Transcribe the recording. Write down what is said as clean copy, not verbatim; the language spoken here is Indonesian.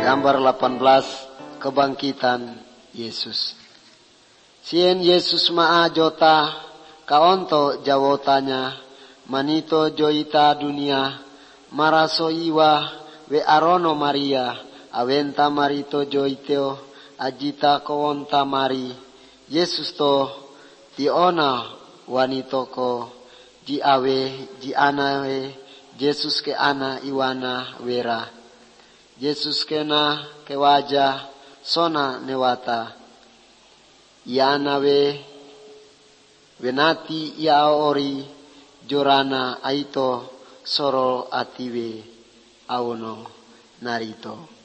Gambar 18, kebangkitan Yesus. Sien Yesus maa jota kaonto jawotanya manito joita dunia maraso iwa we arono Maria awenta marito joiteo ajita kawonta mari Yesus to di ona wanito ko di awe di anawe Yesus ke ana iwana wera Yesus kena ke wajah sona newata iana we wenati ia ori jorana aito soro atiwe aono narito.